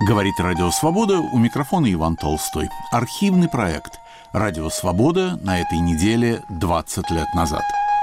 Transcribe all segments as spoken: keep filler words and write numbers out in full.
Говорит Радио Свобода, у микрофона Иван Толстой. Архивный проект «Радио Свобода» на этой неделе двадцать лет назад.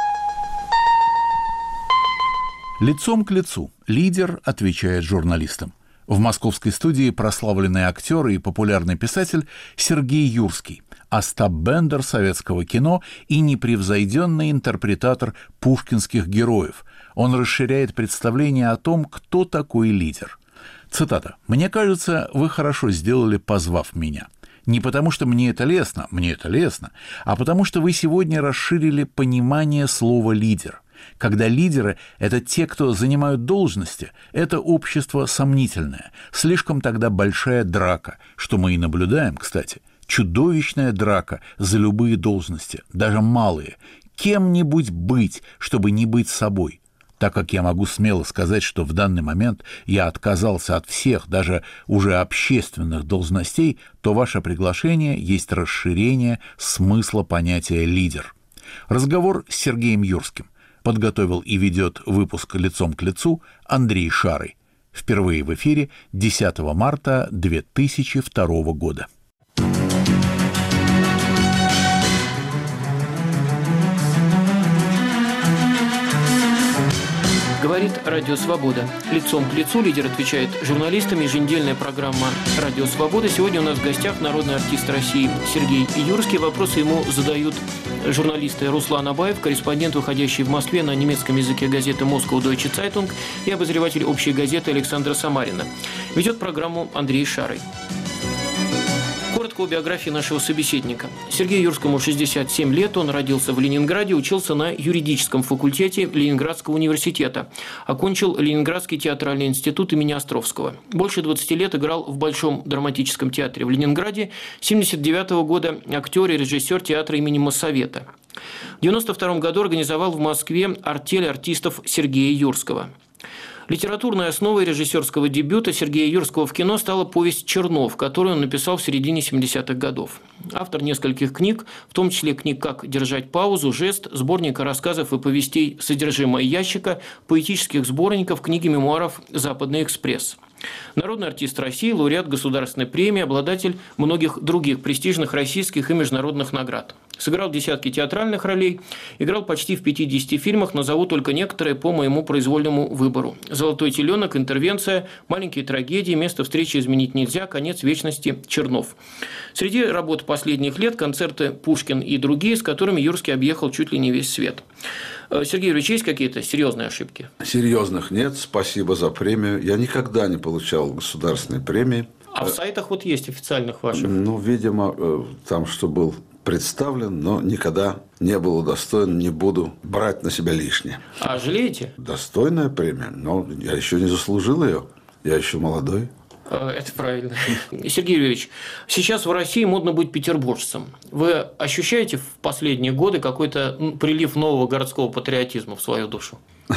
Лицом к лицу лидер отвечает журналистам. В московской студии прославленный актер и популярный писатель Сергей Юрский, Остап Бендер советского кино и непревзойденный интерпретатор пушкинских героев. Он расширяет представление о том, кто такой лидер. Цитата. «Мне кажется, вы хорошо сделали, позвав меня. Не потому, что мне это лестно, мне это лестно, а потому, что вы сегодня расширили понимание слова «лидер». Когда лидеры – это те, кто занимают должности, это общество сомнительное. Слишком тогда большая драка, что мы и наблюдаем, кстати. Чудовищная драка за любые должности, даже малые. Кем-нибудь быть, чтобы не быть собой. Так как я могу смело сказать, что в данный момент я отказался от всех, даже уже общественных должностей, то ваше приглашение есть расширение смысла понятия «лидер». Разговор с Сергеем Юрским подготовил и ведет выпуск «Лицом к лицу» Андрей Шарый. Впервые в эфире десятого марта две тысячи второго года. Говорит Радио Свобода. Лицом к лицу лидер отвечает журналистам. Еженедельная программа Радио Свобода. Сегодня у нас в гостях народный артист России Сергей Юрский. Вопросы ему задают журналисты Руслан Абаев, корреспондент, выходящий в Москве на немецком языке газеты Moscow Deutsche Zeitung, и обозреватель общей газеты Александра Самарина. Ведет программу Андрей Шарый. Коротко о биографии нашего собеседника. Сергею Юрскому шестьдесят семь лет, он родился в Ленинграде, учился на юридическом факультете Ленинградского университета, окончил Ленинградский театральный институт имени Островского. Больше двадцати лет играл в Большом драматическом театре в Ленинграде, с семьдесят девятого года актер и режиссер театра имени Моссовета. В девяносто втором году организовал в Москве артель артистов Сергея Юрского. Литературной основой режиссерского дебюта Сергея Юрского в кино стала повесть «Чернов», которую он написал в середине семидесятых годов. Автор нескольких книг, в том числе книг «Как держать паузу», «Жест», сборника рассказов и повестей «Содержимое ящика», поэтических сборников, книги мемуаров «Западный экспресс». Народный артист России, лауреат государственной премии, обладатель многих других престижных российских и международных наград. Сыграл десятки театральных ролей, играл почти в пятидесяти фильмах, назову только некоторые по моему произвольному выбору. «Золотой теленок», «Интервенция», «Маленькие трагедии», «Место встречи изменить нельзя», «Конец вечности», «Чернов». Среди работ последних лет концерты «Пушкин» и другие, с которыми Юрский объехал чуть ли не весь свет. Сергей Юрьевич, есть какие-то серьезные ошибки? Серьезных нет, спасибо за премию. Я никогда не получал государственной премии. А в сайтах вот есть официальных ваших? Ну, видимо, там что был представлен, но никогда не был удостоен, не буду брать на себя лишнее. А жалеете? Достойная премия, но я еще не заслужил ее. Я еще молодой. Это правильно. Сергей Юрьевич, сейчас в России модно быть петербуржцем. Вы ощущаете в последние годы какой-то прилив нового городского патриотизма в свою душу?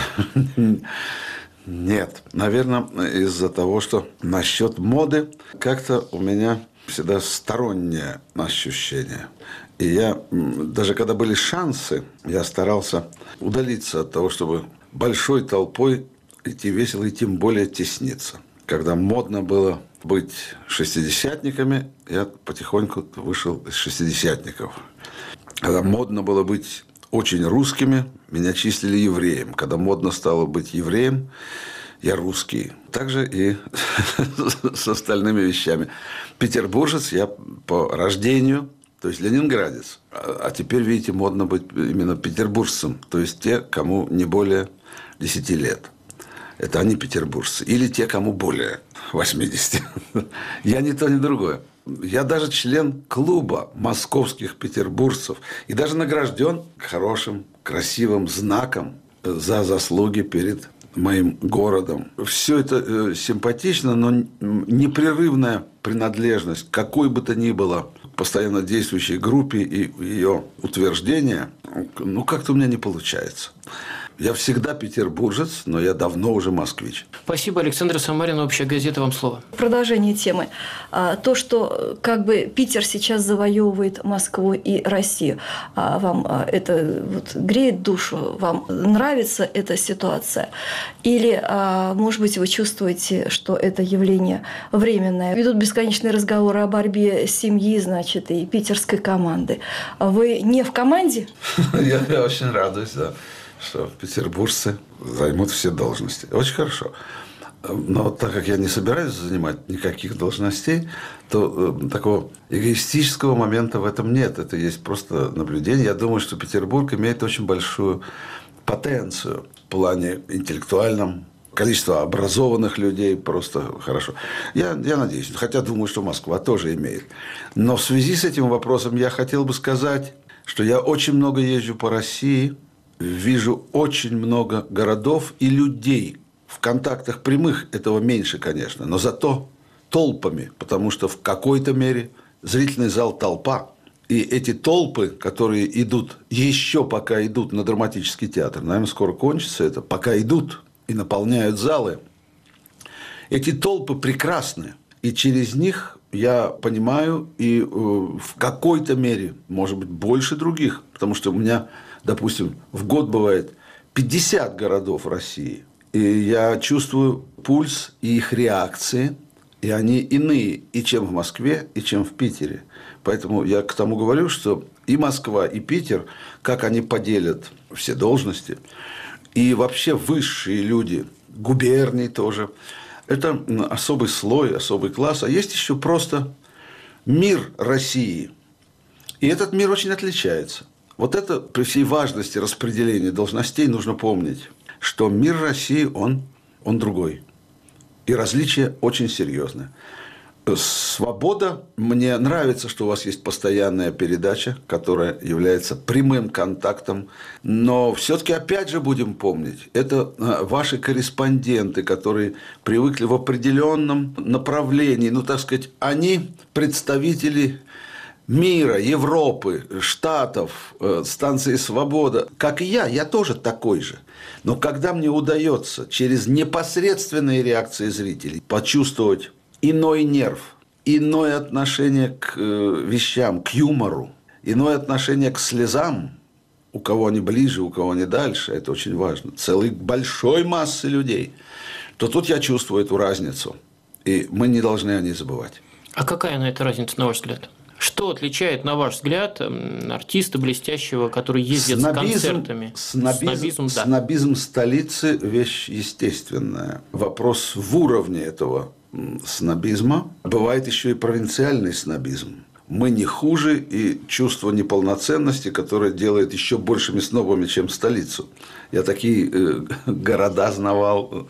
Нет. Наверное, из-за того, что насчет моды как-то у меня всегда стороннее ощущение. И я, даже когда были шансы, я старался удалиться от того, чтобы большой толпой идти весело и тем более тесниться. Когда модно было быть шестидесятниками, я потихоньку вышел из шестидесятников. Когда модно было быть очень русскими, меня числили евреем. Когда модно стало быть евреем, я русский. Так же и с остальными вещами. Петербуржец я по рождению, то есть ленинградец. А теперь, видите, модно быть именно петербуржцем. То есть те, кому не более десяти лет. Это они петербуржцы. Или те, кому более восьмидесяти. Я ни то, ни другое. Я даже член клуба московских петербуржцев. И даже награжден хорошим, красивым знаком за заслуги перед моим городом. Все это симпатично, но непрерывная принадлежность, какой бы то ни было постоянно действующей группе и ее утверждение, ну, как-то у меня не получается. Я всегда петербуржец, но я давно уже москвич. Спасибо, Александр Самарин, «Общая газета», вам слово. Продолжение темы. То, что как бы Питер сейчас завоевывает Москву и Россию, вам это вот греет душу? Вам нравится эта ситуация? Или, может быть, вы чувствуете, что это явление временное? Ведут бесконечные разговоры о борьбе семьи, значит, и питерской команды. Вы не в команде? Я, я очень радуюсь, да, что петербуржцы займут все должности. Очень хорошо. Но так как я не собираюсь занимать никаких должностей, то э, такого эгоистического момента в этом нет. Это есть просто наблюдение. Я думаю, что Петербург имеет очень большую потенцию в плане интеллектуальном. Количество образованных людей просто хорошо. Я, я надеюсь, хотя думаю, что Москва тоже имеет. Но в связи с этим вопросом я хотел бы сказать, что я очень много езжу по России, вижу очень много городов и людей. В контактах прямых этого меньше, конечно, но зато толпами, потому что в какой-то мере зрительный зал – толпа. И эти толпы, которые идут, еще пока идут на драматический театр, наверное, скоро кончится это, пока идут и наполняют залы, эти толпы прекрасны. И через них я понимаю и в какой-то мере, может быть, больше других, потому что у меня, допустим, в год бывает пятьдесят городов России, и я чувствую пульс и их реакции, и они иные и чем в Москве, и чем в Питере. Поэтому я к тому говорю, что и Москва, и Питер, как они поделят все должности, и вообще высшие люди, губернии тоже, это особый слой, особый класс. А есть еще просто мир России. И этот мир очень отличается. Вот это при всей важности распределения должностей нужно помнить, что мир России, он, он другой. И различия очень серьезные. Свобода. Мне нравится, что у вас есть постоянная передача, которая является прямым контактом. Но все-таки опять же будем помнить, это ваши корреспонденты, которые привыкли в определенном направлении. Ну, так сказать, они представители мира, Европы, Штатов, станции «Свобода». Как и я, я тоже такой же. Но когда мне удается через непосредственные реакции зрителей почувствовать иной нерв, иное отношение к вещам, к юмору, иное отношение к слезам, у кого они ближе, у кого они дальше, это очень важно, целой большой массы людей, то тут я чувствую эту разницу, и мы не должны о ней забывать. А какая на эта разница, на ваш взгляд? Что отличает, на ваш взгляд, артиста блестящего, который ездит снобизм, с концертами? Снобизм, снобизм, да. Снобизм столицы – вещь естественная. Вопрос в уровне этого снобизма. Бывает еще и провинциальный снобизм. Мы не хуже, и чувство неполноценности, которое делает еще большими снобами, чем столицу. Я такие э, города знавал.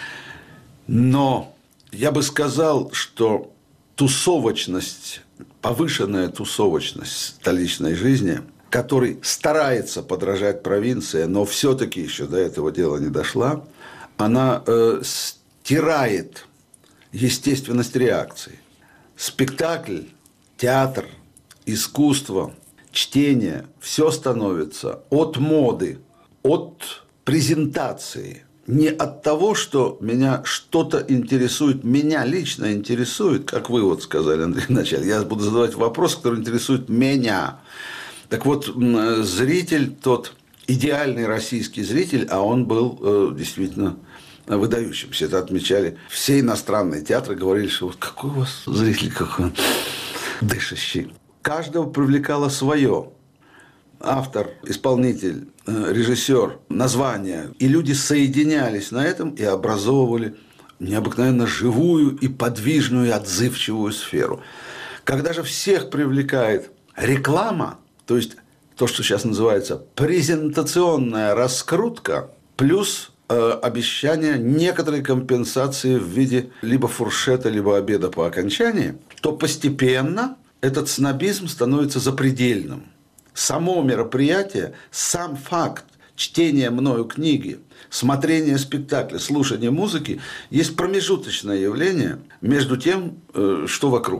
Но я бы сказал, что тусовочность, повышенная тусовочность столичной жизни, который старается подражать провинции, но все-таки еще до этого дела не дошла, она э, стирает естественность реакции. Спектакль, театр, искусство, чтение – все становится от моды, от презентации. Не от того, что меня что-то интересует, меня лично интересует, как вы вот сказали, Андрей, вначале. Я буду задавать вопрос, который интересует меня. Так вот, зритель, тот идеальный российский зритель, а он был действительно выдающимся. Это отмечали все иностранные театры, говорили, что вот какой у вас зритель, какой он дышащий. Каждого привлекало свое. Автор, исполнитель, режиссер, название. И люди соединялись на этом и образовывали необыкновенно живую и подвижную и отзывчивую сферу. Когда же всех привлекает реклама, то есть то, что сейчас называется презентационная раскрутка, плюс э, обещание некоторой компенсации в виде либо фуршета, либо обеда по окончании, то постепенно этот снобизм становится запредельным. Само мероприятие, сам факт чтения мною книги, смотрения спектакля, слушания музыки есть промежуточное явление между тем, что вокруг.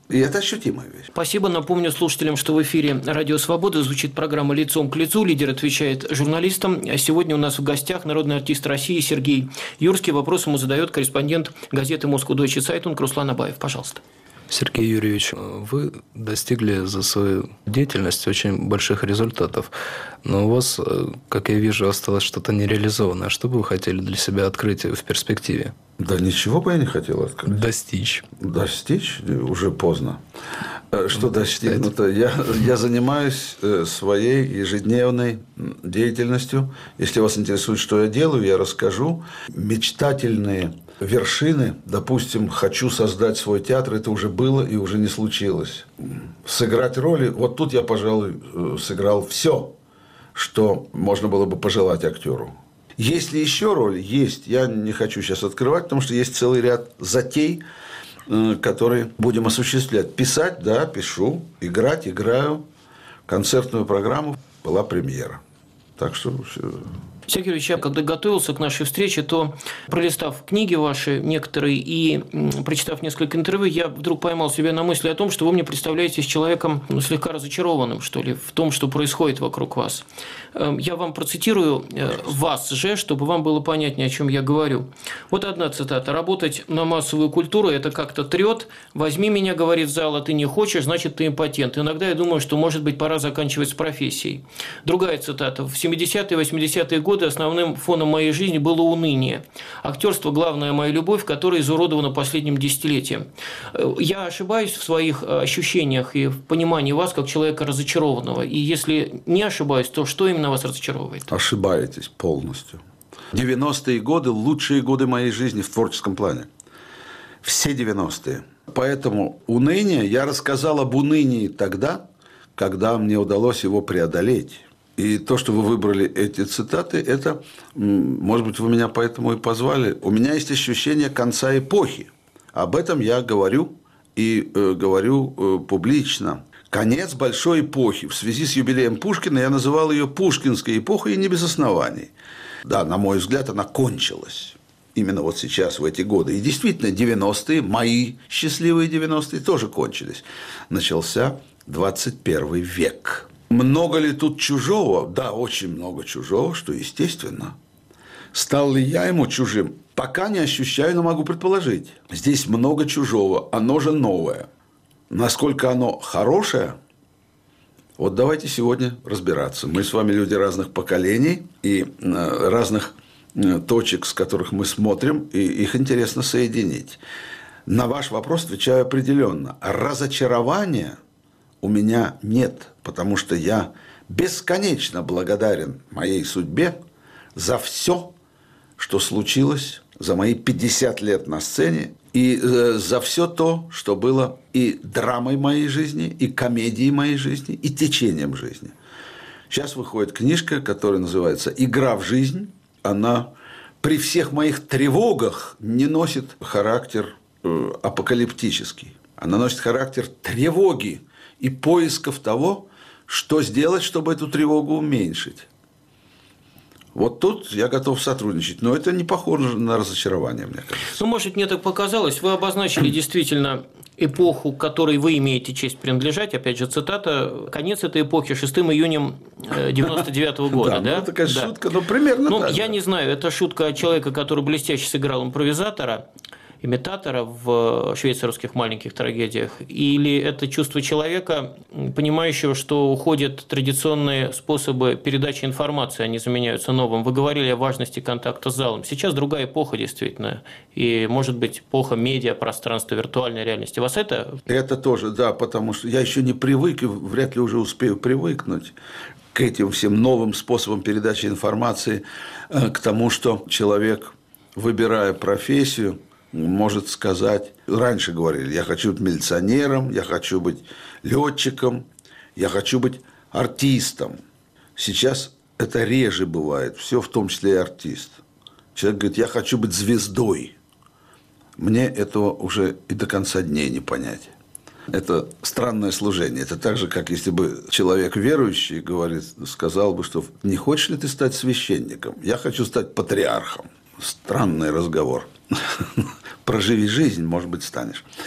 И это ощутимая вещь. Спасибо. Напомню слушателям, что в эфире «Радио Свобода» звучит программа «Лицом к лицу». Лидер отвечает журналистам. Сегодня у нас в гостях народный артист России Сергей Юрский. Вопрос ему задает корреспондент газеты «Москва-Дойче Цайтунг» Руслан Абаев. Пожалуйста. Сергей Юрьевич, вы достигли за свою деятельность очень больших результатов, но у вас, как я вижу, осталось что-то нереализованное. Что бы вы хотели для себя открыть в перспективе? Да ничего бы я не хотел открыть. Достичь. Достичь? Уже поздно. Что достигнуто? Я, я занимаюсь своей ежедневной деятельностью. Если вас интересует, что я делаю, я расскажу. Мечтательные вершины, допустим, хочу создать свой театр, это уже было и уже не случилось. Сыграть роли, вот тут я, пожалуй, сыграл все, что можно было бы пожелать актеру. Есть ли еще роли? Есть. Я не хочу сейчас открывать, потому что есть целый ряд затей, которые будем осуществлять. Писать, да, пишу. Играть, играю. Концертную программу была премьера. Так что... Сергей Юрьевич, я когда готовился к нашей встрече, то, пролистав книги ваши некоторые и прочитав несколько интервью, я вдруг поймал себя на мысли о том, что вы мне представляетесь человеком, ну, слегка разочарованным, что ли, в том, что происходит вокруг вас. Я вам процитирую вас же, чтобы вам было понятнее, о чем я говорю. Вот одна цитата. «Работать на массовую культуру – это как-то трет. Возьми меня, – говорит зал, – а ты не хочешь, значит, ты импотент. Иногда я думаю, что, может быть, пора заканчивать с профессией». Другая цитата. «В семидесятые и восьмидесятые годы основным фоном моей жизни было уныние. Актерство – главная моя любовь, которая изуродована последним десятилетием». Я ошибаюсь в своих ощущениях и в понимании вас как человека разочарованного. И если не ошибаюсь, то что именно вас разочаровывает? Ошибаетесь полностью. девяностые годы – лучшие годы моей жизни в творческом плане. Все девяностые. Поэтому уныние, я рассказал об унынии тогда, когда мне удалось его преодолеть. И то, что вы выбрали эти цитаты, это, может быть, вы меня поэтому и позвали. У меня есть ощущение конца эпохи. Об этом я говорю и э, говорю э, публично. Конец большой эпохи. В связи с юбилеем Пушкина я называл ее Пушкинской эпохой, и не без оснований. Да, на мой взгляд, она кончилась. Именно вот сейчас, в эти годы. И действительно, девяностые, мои счастливые девяностые тоже кончились. Начался двадцать первый век. Много ли тут чужого? Да, очень много чужого, что естественно. Стал ли я ему чужим? Пока не ощущаю, но могу предположить. Здесь много чужого, оно же новое. Насколько оно хорошее? Вот давайте сегодня разбираться. Мы с вами люди разных поколений и разных точек, с которых мы смотрим, и их интересно соединить. На ваш вопрос отвечаю определенно. Разочарования у меня нет, потому что я бесконечно благодарен моей судьбе за все, что случилось за мои пятьдесят лет на сцене, и за все то, что было и драмой моей жизни, и комедией моей жизни, и течением жизни. Сейчас выходит книжка, которая называется «Игра в жизнь». Она при всех моих тревогах не носит характер апокалиптический. Она носит характер тревоги и поисков того, что сделать, чтобы эту тревогу уменьшить. Вот тут я готов сотрудничать, но это не похоже на разочарование, мне кажется. Ну, может, мне так показалось, вы обозначили действительно эпоху, к которой вы имеете честь принадлежать, опять же, цитата, конец этой эпохи шестым июня девяносто девятого года, да? Да, ну, такая шутка, но примерно ну, так. Я не знаю, это шутка человека, который блестяще сыграл импровизатора, имитатора в швейцарских маленьких трагедиях, или это чувство человека, понимающего, что уходят традиционные способы передачи информации, они заменяются новым. Вы говорили о важности контакта с залом. Сейчас другая эпоха, действительно, и, может быть, эпоха медиа, пространства, виртуальной реальности. Вас это? Это тоже, да, потому что я еще не привык и вряд ли уже успею привыкнуть к этим всем новым способам передачи информации, к тому, что человек, выбирая профессию, может сказать, раньше говорили, я хочу быть милиционером, я хочу быть летчиком, я хочу быть артистом. Сейчас это реже бывает, все в том числе и артист. Человек говорит, я хочу быть звездой. Мне этого уже и до конца дней не понять. Это странное служение. Это так же, как если бы человек верующий говорит, сказал бы, что не хочешь ли ты стать священником? Я хочу стать патриархом. Странный разговор. Проживи жизнь, может быть, станешь.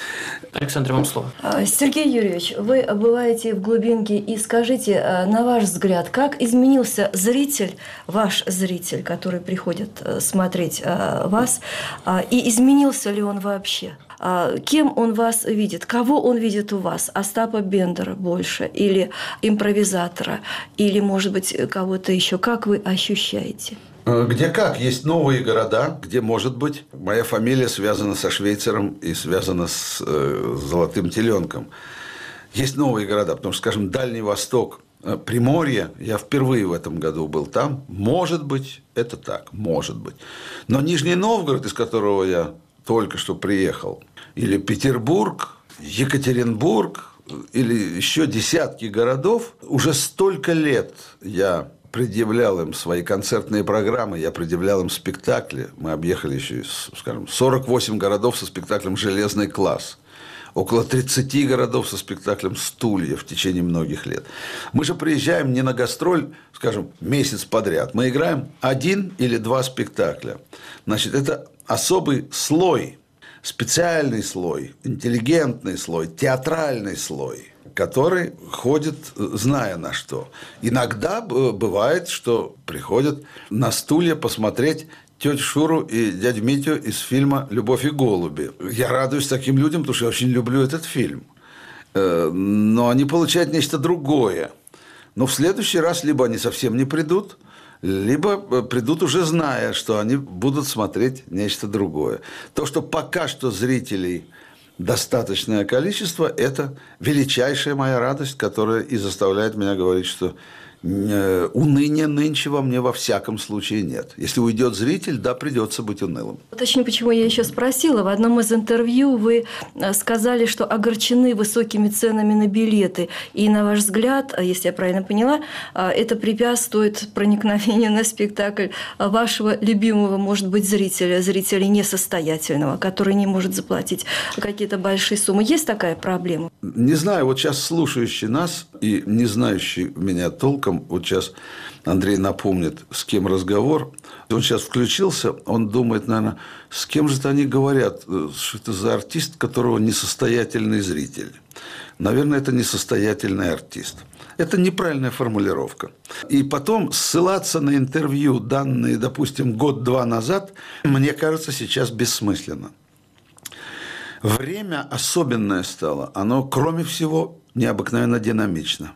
Александр, вам слово. Сергей Юрьевич, вы бываете в глубинке, и скажите, на ваш взгляд, как изменился зритель, ваш зритель, который приходит смотреть вас, и изменился ли он вообще? Кем он вас видит? Кого он видит у вас? Остапа Бендера больше? Или импровизатора? Или, может быть, кого-то еще? Как вы ощущаете? Где как? Есть новые города, где, может быть, моя фамилия связана со Швейцером и связана с э, Золотым теленком. Есть новые города, потому что, скажем, Дальний Восток, Приморье, я впервые в этом году был там. Может быть, это так, может быть. Но Нижний Новгород, из которого я только что приехал, или Петербург, Екатеринбург, или еще десятки городов, уже столько лет я предъявлял им свои концертные программы, я предъявлял им спектакли. Мы объехали еще, скажем, сорок восемь городов со спектаклем «Железный класс». Около тридцати городов со спектаклем «Стулья» в течение многих лет. Мы же приезжаем не на гастроль, скажем, месяц подряд. Мы играем один или два спектакля. Значит, это особый слой, специальный слой, интеллигентный слой, театральный слой, который ходит, зная на что. Иногда бывает, что приходят на «Стулья» посмотреть тетю Шуру и дядю Митю из фильма «Любовь и голуби». Я радуюсь таким людям, потому что я очень люблю этот фильм. Но они получают нечто другое. Но в следующий раз либо они совсем не придут, либо придут уже зная, что они будут смотреть нечто другое. То, что пока что зрителей достаточное количество, это величайшая моя радость, которая и заставляет меня говорить, что уныния нынче во мне во всяком случае нет. Если уйдет зритель, да, придется быть унылым. Точнее, почему я еще спросила. В одном из интервью вы сказали, что огорчены высокими ценами на билеты. И, на ваш взгляд, если я правильно поняла, это препятствует проникновению на спектакль вашего любимого, может быть, зрителя, зрителя несостоятельного, который не может заплатить какие-то большие суммы. Есть такая проблема? Не знаю. Вот сейчас слушающий нас и не знающий меня толком, вот сейчас Андрей напомнит, с кем разговор. Он сейчас включился, он думает, наверное, с кем же это они говорят, что это за артист, которого несостоятельный зритель. Наверное, это несостоятельный артист. Это неправильная формулировка. И потом ссылаться на интервью, данные, допустим, год-два назад, мне кажется, сейчас бессмысленно. Время особенное стало. Оно, кроме всего, необыкновенно динамично.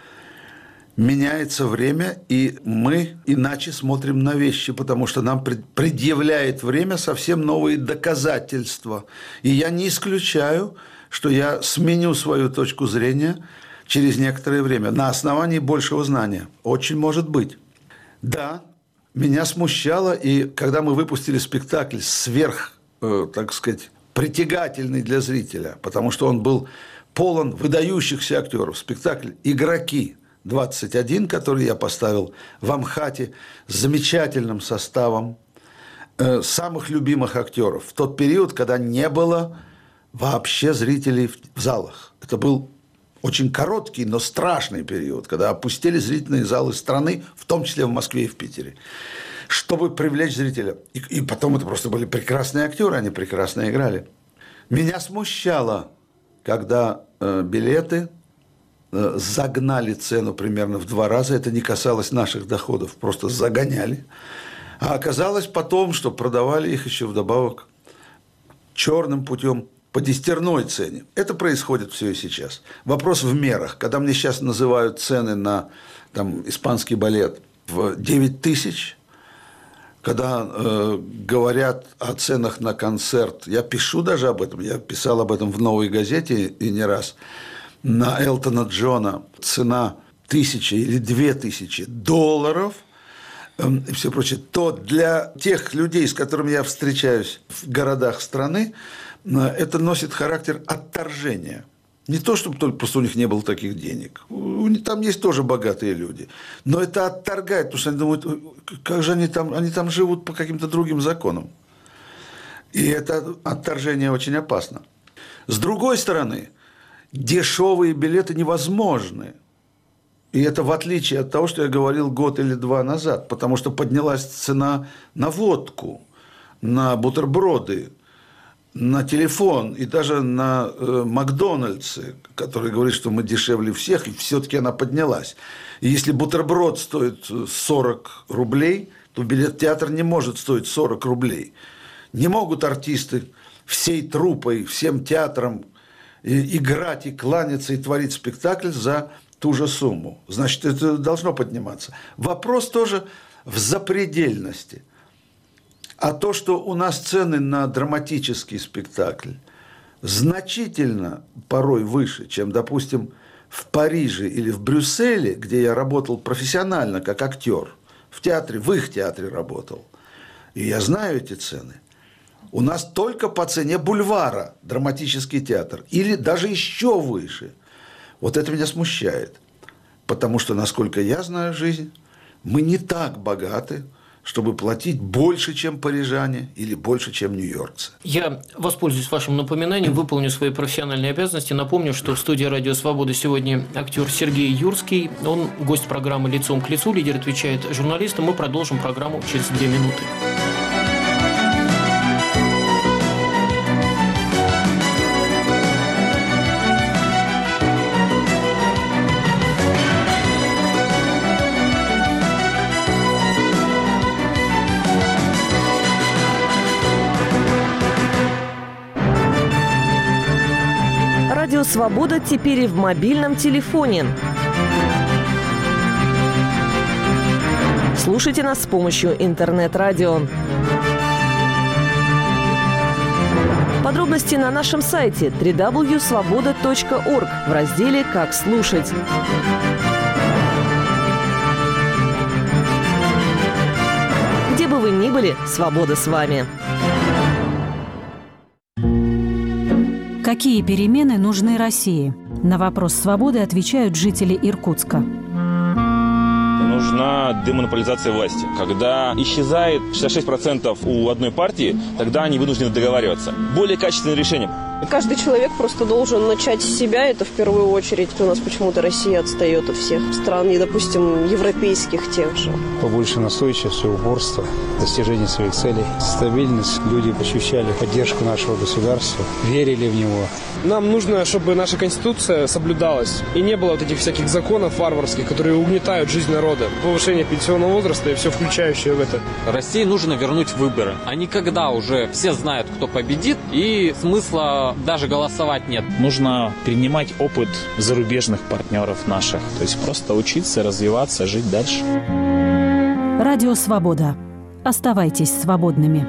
Меняется время, и мы иначе смотрим на вещи, потому что нам предъявляет время совсем новые доказательства. И я не исключаю, что я сменю свою точку зрения через некоторое время на основании большего знания. Очень может быть. Да, меня смущало, и когда мы выпустили спектакль сверх, э, так сказать, притягательный для зрителя, потому что он был полон выдающихся актеров, спектакль «Игроки», двадцать один, который я поставил в Амхате с замечательным составом э, самых любимых актеров в тот период, когда не было вообще зрителей в, в залах. Это был очень короткий, но страшный период, когда опустили зрительные залы страны, в том числе в Москве и в Питере, чтобы привлечь зрителя. И, и потом это просто были прекрасные актеры, они прекрасно играли. Меня смущало, когда э, билеты загнали цену примерно в два раза. Это не касалось наших доходов, просто загоняли. А оказалось потом, что продавали их еще вдобавок черным путем по десятерной цене. Это происходит все и сейчас. Вопрос в мерах. Когда мне сейчас называют цены на там, испанский балет в девять тысяч, когда э, говорят о ценах на концерт, я пишу даже об этом, я писал об этом в «Новой газете» и не раз, на Элтона Джона цена тысяча или две тысячи долларов э, и все прочее, то для тех людей, с которыми я встречаюсь в городах страны, э, это носит характер отторжения. Не то, чтобы только просто у них не было таких денег. Там есть тоже богатые люди. Но это отторгает, потому что они думают, как же они там, они там живут по каким-то другим законам. И это отторжение очень опасно. С другой стороны, дешевые билеты невозможны. И это в отличие от того, что я говорил год или два назад, потому что поднялась цена на водку, на бутерброды. на телефон и даже на э, Макдональдсе, который говорит, что мы дешевле всех, и все-таки она поднялась. И если бутерброд стоит сорок рублей, то билет в театр не может стоить сорок рублей. Не могут артисты всей труппой, всем театром играть и кланяться и творить спектакль за ту же сумму. Значит, это должно подниматься. Вопрос тоже в запредельности. А то, что у нас цены на драматический спектакль значительно порой выше, чем, допустим, в Париже или в Брюсселе, где я работал профессионально как актер, в театре, в их театре работал, и я знаю эти цены. У нас только по цене бульвара драматический театр, или даже еще выше. Вот это меня смущает, потому что, насколько я знаю жизнь, мы не так богаты, чтобы платить больше, чем парижане, или больше, чем нью-йоркцы. Я воспользуюсь вашим напоминанием, выполню свои профессиональные обязанности. Напомню, что в студии «Радио Свобода» сегодня актер Сергей Юрский. Он гость программы «Лицом к лицу». Лидер отвечает журналистам. Мы продолжим программу через две минуты. Радио «Свобода» теперь и в мобильном телефоне. Слушайте нас с помощью интернет-радио. Подробности на нашем сайте дабл ю дабл ю дабл ю точка свобода точка орг в разделе «Как слушать». Где бы вы ни были, свобода с вами. Какие перемены нужны России? На вопрос «Свободы» отвечают жители Иркутска. Нужна демонополизация власти. Когда исчезает шестьдесят шесть процентов у одной партии, тогда они вынуждены договариваться. Более качественное решение. Каждый человек просто должен начать с себя, это в первую очередь. У нас почему-то Россия отстает от всех стран, и, допустим, европейских тех же. Побольше настойчивости, упорства, достижения своих целей, стабильность. Люди ощущали поддержку нашего государства, верили в него. Нам нужно, чтобы наша Конституция соблюдалась, и не было вот этих всяких законов варварских, которые угнетают жизнь народа. Повышение пенсионного возраста и все включающее в это. России нужно вернуть выборы. А не когда уже все знают, кто победит, и смысла даже голосовать нет. Нужно перенимать опыт зарубежных партнеров наших. То есть просто учиться, развиваться, жить дальше. Радио «Свобода». Оставайтесь свободными.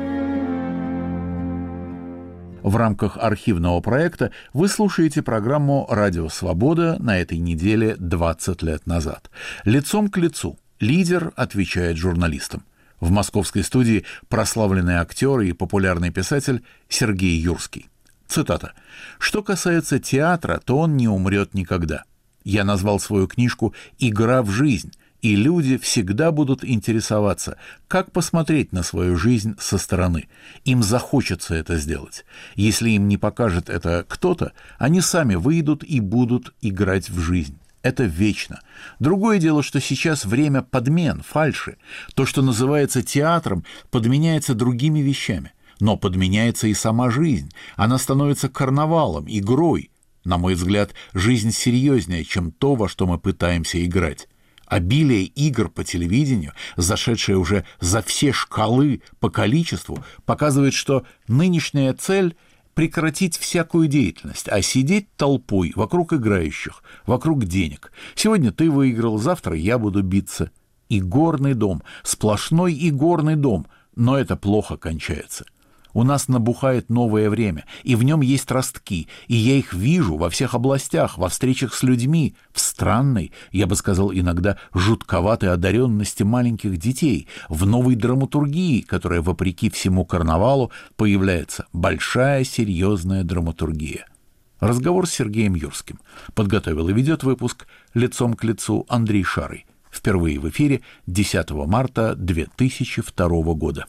В рамках архивного проекта вы слушаете программу «Радио Свобода» на этой неделе двадцать лет назад. «Лицом к лицу». Лидер отвечает журналистам. В московской студии прославленный актер и популярный писатель Сергей Юрский. Цитата. «Что касается театра, то он не умрет никогда. Я назвал свою книжку «Игра в жизнь», и люди всегда будут интересоваться, как посмотреть на свою жизнь со стороны. Им захочется это сделать. Если им не покажет это кто-то, они сами выйдут и будут играть в жизнь. Это вечно. Другое дело, что сейчас время подмен, фальши. То, что называется театром, подменяется другими вещами. Но подменяется и сама жизнь. Она становится карнавалом, игрой. На мой взгляд, жизнь серьезнее, чем то, во что мы пытаемся играть. Обилие игр по телевидению, зашедшее уже за все шкалы по количеству, показывает, что нынешняя цель – прекратить всякую деятельность, а сидеть толпой вокруг играющих, вокруг денег. Сегодня ты выиграл, завтра я буду биться. Игорный дом, сплошной игорный дом, но это плохо кончается. У нас набухает новое время, и в нем есть ростки, и я их вижу во всех областях, во встречах с людьми, в странной, я бы сказал иногда, жутковатой одаренности маленьких детей, в новой драматургии, которая, вопреки всему карнавалу, появляется большая серьезная драматургия. Разговор с Сергеем Юрским. Подготовил и ведет выпуск «Лицом к лицу» Андрей Шарый. Впервые в эфире десятого марта две тысячи второго года.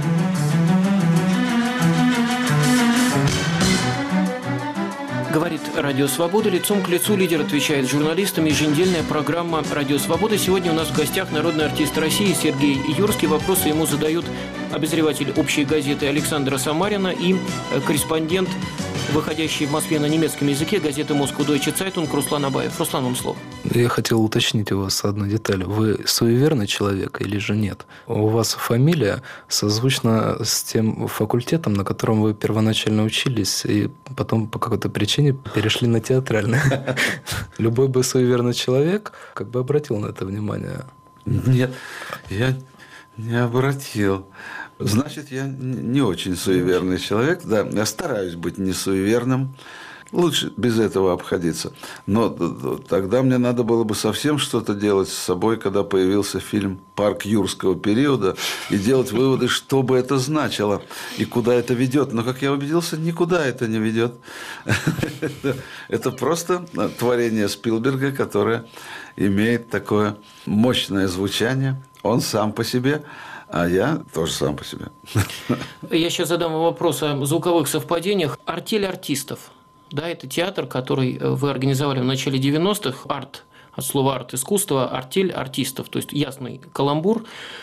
Говорит «Радио Свобода». Лицом к лицу лидер отвечает журналистам. Еженедельная программа «Радио Свобода». Сегодня у нас в гостях народный артист России Сергей Юрский. Вопросы ему задают обозреватель общей газеты Александра Самарина и корреспондент, выходящий в Москве на немецком языке, газеты «Москва Дойче Цайтунг» Руслан Абаев. Руслан, вам слово. Я хотел уточнить у вас одну деталь. Вы суеверный человек или же нет? У вас фамилия созвучна с тем факультетом, на котором вы первоначально учились, и потом по какой-то причине перешли на театральный. Любой бы суеверный человек как бы обратил на это внимание. Нет, я не обратил. Значит, я не очень суеверный человек. Да, я стараюсь быть не суеверным. Лучше без этого обходиться. Но тогда мне надо было бы совсем что-то делать с собой, когда появился фильм «Парк юрского периода», и делать выводы, что бы это значило и куда это ведет. Но, как я убедился, никуда это не ведет. Это просто творение Спилберга, которое имеет такое мощное звучание. Он сам по себе. А я тоже сам по себе. Я сейчас задам вопрос о звуковых совпадениях. «Артель артистов». Да, это театр, который вы организовали в начале девяностых. Арт, от слова арт, искусство, артель артистов. То есть ясный каламбур.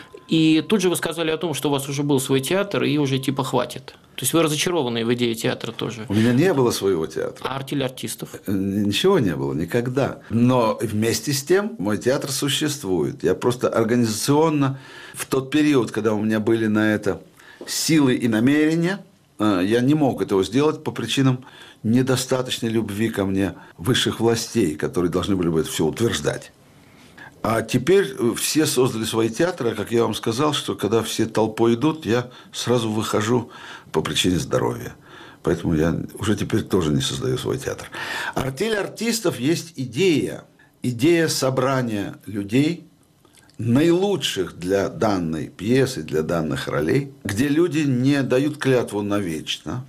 И тут же вы сказали о том, что у вас уже был свой театр, и уже типа хватит. То есть вы разочарованы в идее театра тоже. У меня не было своего театра. А артель артистов? Ничего не было, никогда. Но вместе с тем мой театр существует. Я просто организационно в тот период, когда у меня были на это силы и намерения, я не мог этого сделать по причинам недостаточной любви ко мне высших властей, которые должны были бы это все утверждать. А теперь все создали свои театры, а как я вам сказал, что когда все толпой идут, я сразу выхожу по причине здоровья. Поэтому я уже теперь тоже не создаю свой театр. Артель артистов есть идея. Идея собрания людей, наилучших для данной пьесы, для данных ролей, где люди не дают клятву навечно,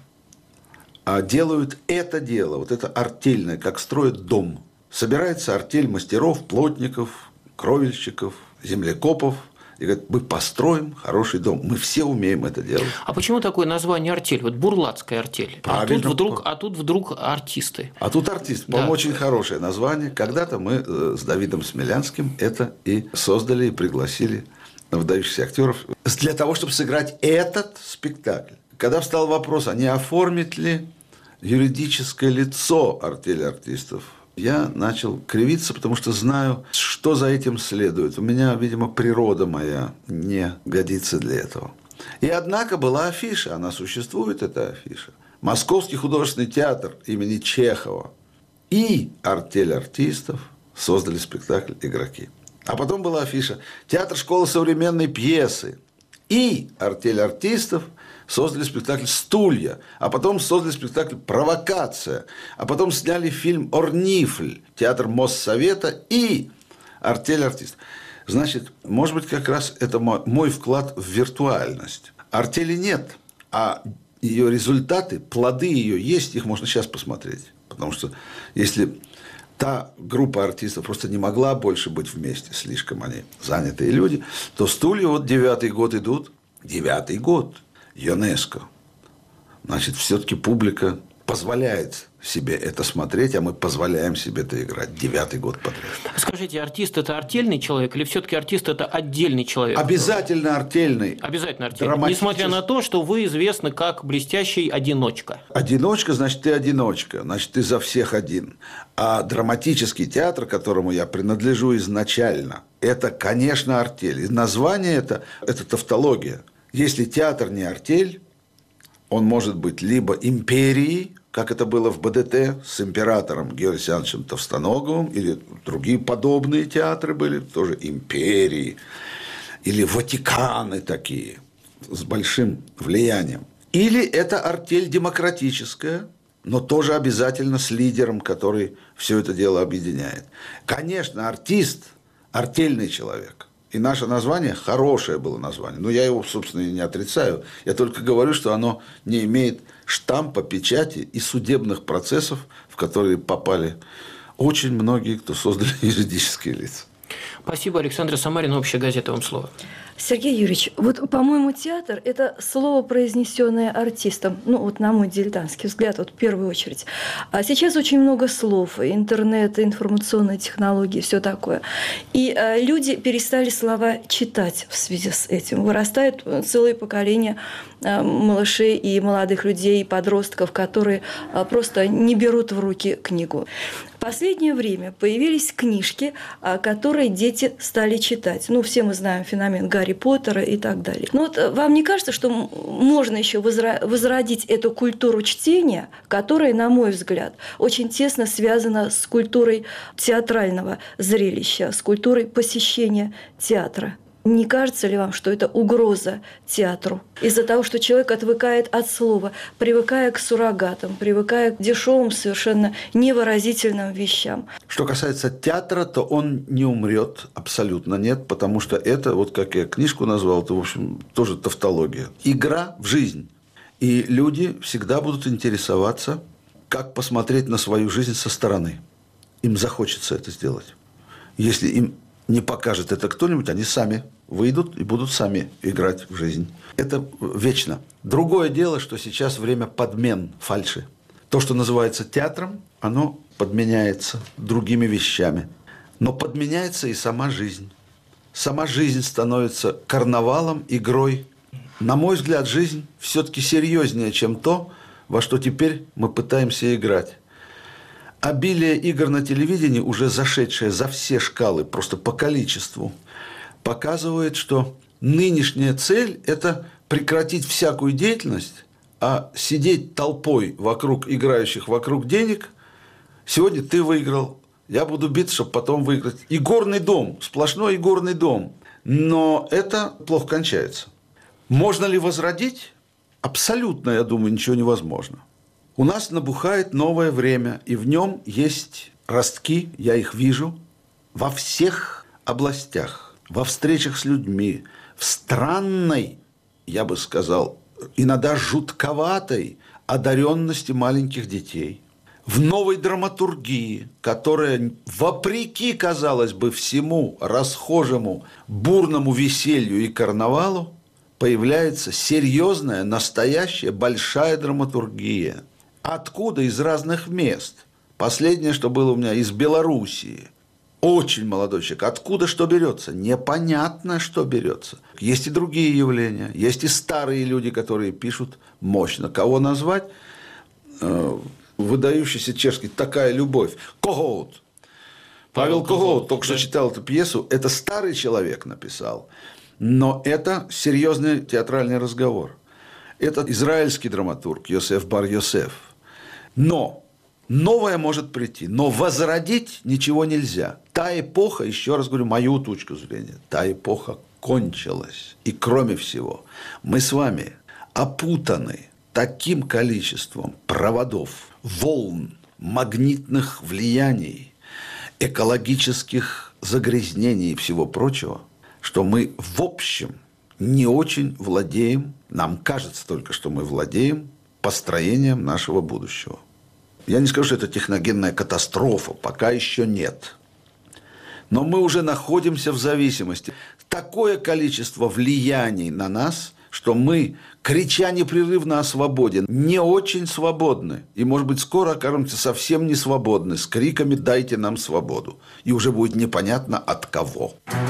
а делают это дело, вот это артельное, как строят дом. Собирается артель мастеров, плотников, кровельщиков, землекопов, и говорят, мы построим хороший дом. Мы все умеем это делать. А почему такое название артель? Вот бурлацкая артель. А тут, вдруг, а тут вдруг артисты. А тут артисты. По-моему, да. Очень хорошее название. Когда-то мы с Давидом Смелянским это и создали, и пригласили выдающихся актеров для того, чтобы сыграть этот спектакль. Когда встал вопрос, а не оформить ли юридическое лицо артели артистов, я начал кривиться, потому что знаю, что за этим следует. У меня, видимо, природа моя не годится для этого. И однако была афиша, она существует, эта афиша. Московский художественный театр имени Чехова и артель артистов создали спектакль «Игроки». А потом была афиша «Театр школы современной пьесы» и артель артистов создали спектакль «Стулья», а потом создали спектакль «Провокация», а потом сняли фильм «Орнифль», театр Моссовета и артель артистов. Значит, может быть, как раз это мой вклад в виртуальность. Артели нет, а ее результаты, плоды ее есть, их можно сейчас посмотреть. Потому что если та группа артистов просто не могла больше быть вместе, слишком они занятые люди, то «Стулья» вот девятый год идут, девятый год. ЮНЕСКО. Значит, все-таки публика позволяет себе это смотреть, а мы позволяем себе это играть девятый год подряд. Скажите, артист – это артельный человек или все-таки артист – это отдельный человек? Обязательно артельный. Обязательно артельный. Несмотря на то, что вы известны как блестящий одиночка. Одиночка, значит, ты одиночка, значит, ты за всех один. А драматический театр, которому я принадлежу изначально, это, конечно, артель. И название это – это тавтология. Если театр не артель, он может быть либо империей, как это было в БДТ с императором Георгием Александровичем Товстоноговым, или другие подобные театры были, тоже империи, или Ватиканы такие, с большим влиянием. Или это артель демократическая, но тоже обязательно с лидером, который все это дело объединяет. Конечно, артист – артельный человек. И наше название хорошее было название. Но я его, собственно, и не отрицаю. Я только говорю, что оно не имеет штампа, печати и судебных процессов, в которые попали очень многие, кто создали юридические лица. Спасибо, Александр Самарин, общая газета, вам слово. Сергей Юрьевич, вот, по-моему, театр – это слово, произнесенное артистом, ну, вот на мой дилетантский взгляд, вот в первую очередь. А сейчас очень много слов, интернет, информационные технологии, все такое. И а, люди перестали слова читать в связи с этим. Вырастает целое поколение а, малышей и молодых людей, и подростков, которые а, просто не берут в руки книгу. В последнее время появились книжки, которые дети стали читать. Ну, все мы знаем феномен Гарри Поттера и так далее. Но вот вам не кажется, что можно еще возродить эту культуру чтения, которая, на мой взгляд, очень тесно связана с культурой театрального зрелища, с культурой посещения театра? Не кажется ли вам, что это угроза театру? Из-за того, что человек отвыкает от слова, привыкая к суррогатам, привыкая к дешевым, совершенно невыразительным вещам. Что касается театра, то он не умрет, абсолютно нет, потому что это, вот как я книжку назвал, это, в общем, тоже тавтология. Игра в жизнь. И люди всегда будут интересоваться, как посмотреть на свою жизнь со стороны. Им захочется это сделать. Если им не покажет это кто-нибудь, они сами выйдут и будут сами играть в жизнь. Это вечно. Другое дело, что сейчас время подмен, фальши. То, что называется театром, оно подменяется другими вещами. Но подменяется и сама жизнь. Сама жизнь становится карнавалом, игрой. На мой взгляд, жизнь все-таки серьезнее, чем то, во что теперь мы пытаемся играть. Обилие игр на телевидении, уже зашедшее за все шкалы, просто по количеству, показывает, что нынешняя цель – это прекратить всякую деятельность, а сидеть толпой вокруг играющих вокруг денег. Сегодня ты выиграл, я буду биться, чтобы потом выиграть. Игорный дом, сплошной игорный дом. Но это плохо кончается. Можно ли возродить? Абсолютно, я думаю, ничего невозможно. У нас набухает новое время, и в нем есть ростки, я их вижу, во всех областях, во встречах с людьми, в странной, я бы сказал, иногда жутковатой одаренности маленьких детей, в новой драматургии, которая, вопреки, казалось бы, всему расхожему бурному веселью и карнавалу, появляется серьезная, настоящая, большая драматургия. Откуда? Из разных мест. Последнее, что было у меня, из Белоруссии. Очень молодой человек. Откуда что берется? Непонятно, что берется. Есть и другие явления. Есть и старые люди, которые пишут мощно. Кого назвать? Выдающийся чешский «Такая любовь». Когут. Павел Когут. Только что читал эту пьесу. Это старый человек написал. Но это серьезный театральный разговор. Это израильский драматург Йосеф бар-Йосеф. Но новое может прийти, но возродить ничего нельзя. Та эпоха, еще раз говорю, мою точку зрения, та эпоха кончилась. И кроме всего, мы с вами опутаны таким количеством проводов, волн, магнитных влияний, экологических загрязнений и всего прочего, что мы в общем не очень владеем, нам кажется только, что мы владеем построением нашего будущего. Я не скажу, что это техногенная катастрофа, пока еще нет. Но мы уже находимся в зависимости. Такое количество влияний на нас, что мы, крича непрерывно о свободе, не очень свободны. И, может быть, скоро окажемся совсем не свободны с криками «дайте нам свободу». И уже будет непонятно от кого.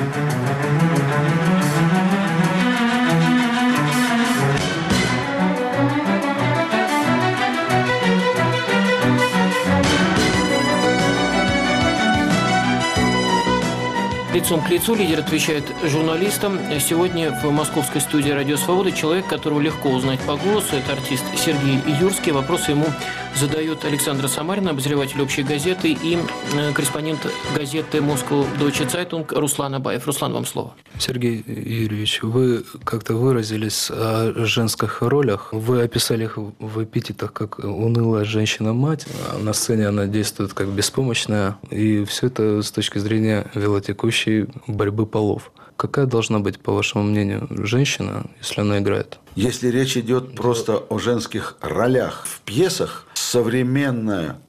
Лицом к лицу лидер отвечает журналистам. Сегодня в московской студии «Радио Свобода» человек, которого легко узнать по голосу. Это артист Сергей Юрский. Вопросы ему задает Александра Самарина, обозреватель «Общей газеты», и корреспондент газеты «Москва Deutsche Zeitung» Руслан Абаев. Руслан, вам слово. Сергей Юрьевич, вы как-то выразились о женских ролях. Вы описали их в эпитетах как «унылая женщина-мать». На сцене она действует как беспомощная. И все это с точки зрения велотекущей борьбы полов. Какая должна быть, по вашему мнению, женщина, если она играет? Если речь идет просто о женских ролях в пьесах, современная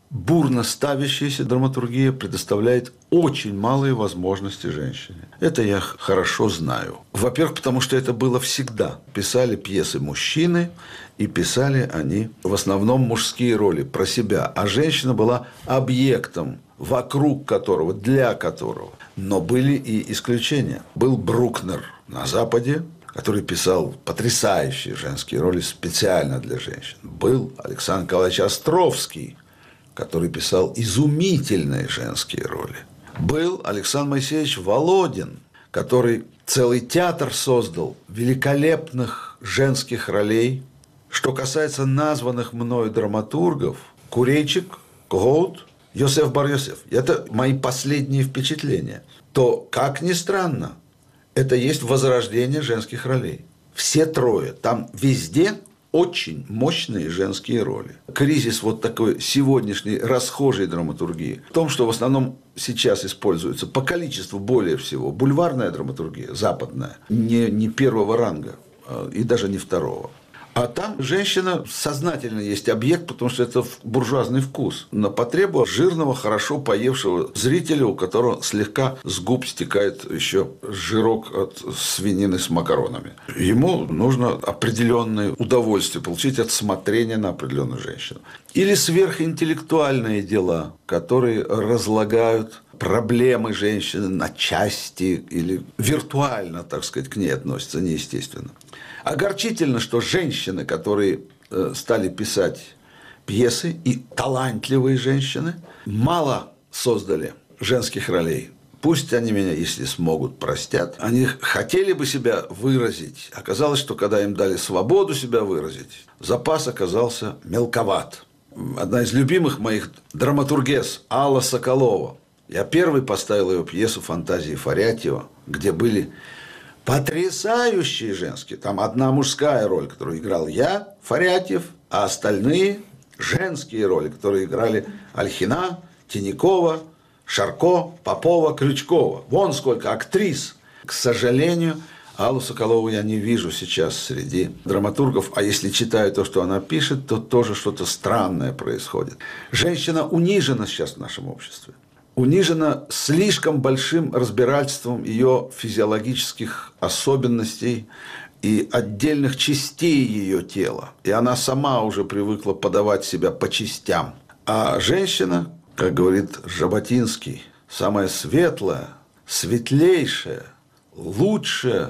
бурно ставящаяся драматургия предоставляет очень малые возможности женщине. Это я хорошо знаю. Во-первых, потому что это было всегда. Писали пьесы мужчины, и писали они в основном мужские роли про себя. А женщина была объектом, вокруг которого, для которого. Но были и исключения. Был Брукнер на Западе, который писал потрясающие женские роли специально для женщин. Был Александр Николаевич Островский, который писал изумительные женские роли. Был Александр Моисеевич Володин, который целый театр создал великолепных женских ролей. Что касается названных мною драматургов, Курейчик, Когут, Йосеф Бар-Йосеф, это мои последние впечатления, то, как ни странно, это есть возрождение женских ролей. Все трое. Там везде очень мощные женские роли. Кризис вот такой сегодняшней расхожей драматургии в том, что в основном сейчас используется по количеству более всего бульварная драматургия, западная, не, не первого ранга и даже не второго. А там женщина сознательно есть объект, потому что это буржуазный вкус. На потребу жирного, хорошо поевшего зрителя, у которого слегка с губ стекает еще жирок от свинины с макаронами. Ему нужно определенное удовольствие получить от смотрения на определенную женщину. Или сверхинтеллектуальные дела, которые разлагают проблемы женщины на части или виртуально, так сказать, к ней относятся неестественно. Огорчительно, что женщины, которые стали писать пьесы, и талантливые женщины, мало создали женских ролей. Пусть они меня, если смогут, простят. Они хотели бы себя выразить. Оказалось, что когда им дали свободу себя выразить, запас оказался мелковат. Одна из любимых моих драматургес Алла Соколова. Я первый поставил ее пьесу «Фантазии Фарятьева», где были потрясающие женские. Там одна мужская роль, которую играл я, Фарятьев, а остальные женские роли, которые играли Ольхина, Тинякова, Шарко, Попова, Крючкова. Вон сколько актрис. К сожалению, Аллу Соколову я не вижу сейчас среди драматургов, а если читаю то, что она пишет, то тоже что-то странное происходит. Женщина унижена сейчас в нашем обществе. Унижена слишком большим разбирательством ее физиологических особенностей и отдельных частей ее тела. И она сама уже привыкла подавать себя по частям. А женщина, как говорит Жаботинский, самая светлая, светлейшая, лучшая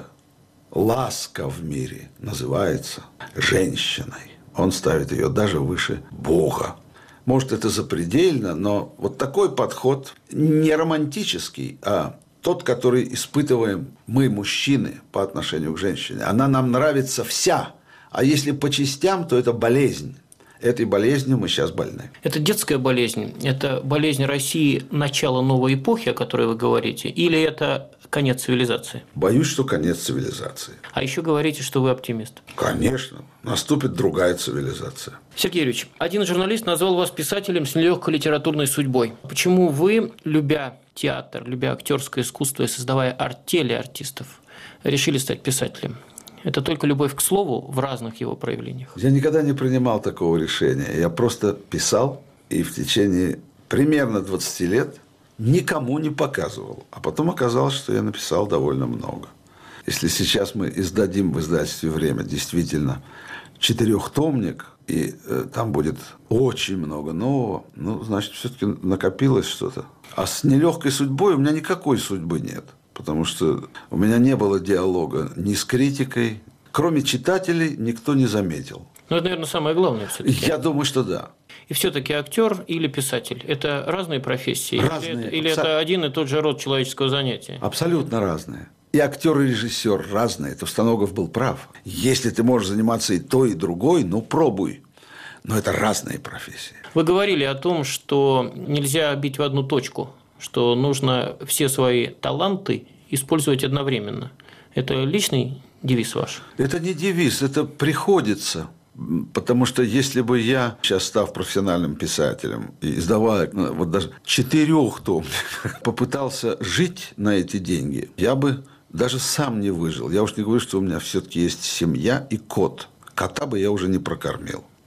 ласка в мире называется женщиной. Он ставит ее даже выше Бога. Может, это запредельно, но вот такой подход не романтический, а тот, который испытываем мы, мужчины, по отношению к женщине. Она нам нравится вся, а если по частям, то это болезнь. Этой болезнью мы сейчас больны. Это детская болезнь? Это болезнь России начала новой эпохи, о которой вы говорите? Или это конец цивилизации? Боюсь, что конец цивилизации. А еще говорите, что вы оптимист. Конечно. Наступит другая цивилизация. Сергей Юрьевич, один журналист назвал вас писателем с нелегкой литературной судьбой. Почему вы, любя театр, любя актерское искусство и создавая артели артистов, решили стать писателем? Это только любовь к слову в разных его проявлениях? Я никогда не принимал такого решения. Я просто писал и в течение примерно двадцати лет никому не показывал. А потом оказалось, что я написал довольно много. Если сейчас мы издадим в издательстве «Время» действительно четырехтомник, и э, там будет очень много нового, ну, значит, все-таки накопилось что-то. А с нелегкой судьбой у меня никакой судьбы нет. Потому что у меня не было диалога ни с критикой. Кроме читателей никто не заметил. Ну, это, наверное, самое главное все-таки. Я думаю, что да. И все-таки актер или писатель – это разные профессии? Разные. Или, это, или абсо... это один и тот же род человеческого занятия? Абсолютно разные. И актер, и режиссер разные. Товстоногов был прав. Если ты можешь заниматься и той, и другой, ну, пробуй. Но это разные профессии. Вы говорили о том, что нельзя бить в одну точку, что нужно все свои таланты использовать одновременно. Это личный девиз ваш? Это не девиз, это приходится. Потому что если бы я, сейчас став профессиональным писателем, и издавая вот даже четырех том, попытался жить на эти деньги, я бы даже сам не выжил. Я уж не говорю, что у меня все-таки есть семья и кот. Кота бы я уже не прокормил.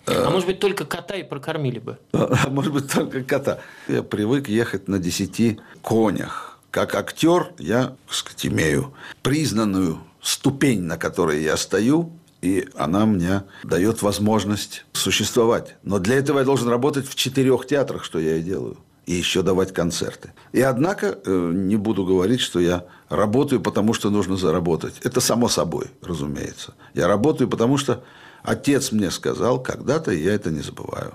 А может быть, только кота и прокормили бы? А может быть, только кота. Я привык ехать на десяти конях. Как актер я, так сказать, имею признанную ступень, на которой я стою, и она мне дает возможность существовать. Но для этого я должен работать в четырех театрах, что я и делаю. И еще давать концерты. И однако не буду говорить, что я работаю, потому что нужно заработать. Это само собой, разумеется. Я работаю, потому что отец мне сказал, когда-то, и я это не забываю.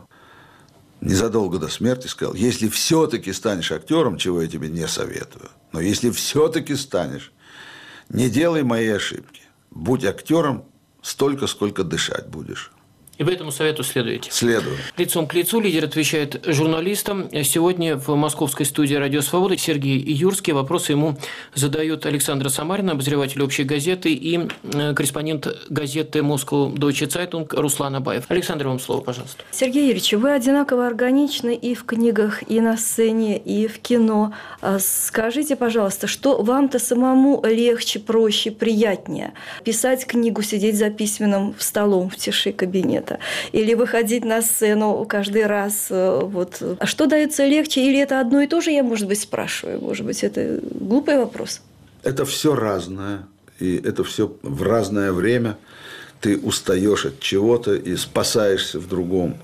Незадолго до смерти сказал: если все-таки станешь актером, чего я тебе не советую, но если все-таки станешь, не делай мои ошибки. Будь актером столько, сколько дышать будешь. И вы этому совету следуете? Следую. Лицом к лицу лидер отвечает журналистам. Сегодня в московской студии «Радио Свобода» Сергей Юрский. Вопросы ему задают Александра Самарина, обозреватель «Общей газеты», и корреспондент газеты «Москва Deutsche Zeitung» Руслан Абаев. Александр, вам слово, пожалуйста. Сергей Юрьевич, вы одинаково органичны и в книгах, и на сцене, и в кино. Скажите, пожалуйста, что вам-то самому легче, проще, приятнее? Писать книгу, сидеть за письменным столом в тиши кабинета? Или выходить на сцену каждый раз? Вот. А что дается легче? Или это одно и то же, я, может быть, спрашиваю? Может быть, это глупый вопрос? Это все разное. И это все в разное время. Ты устаешь от чего-то и спасаешься в другом.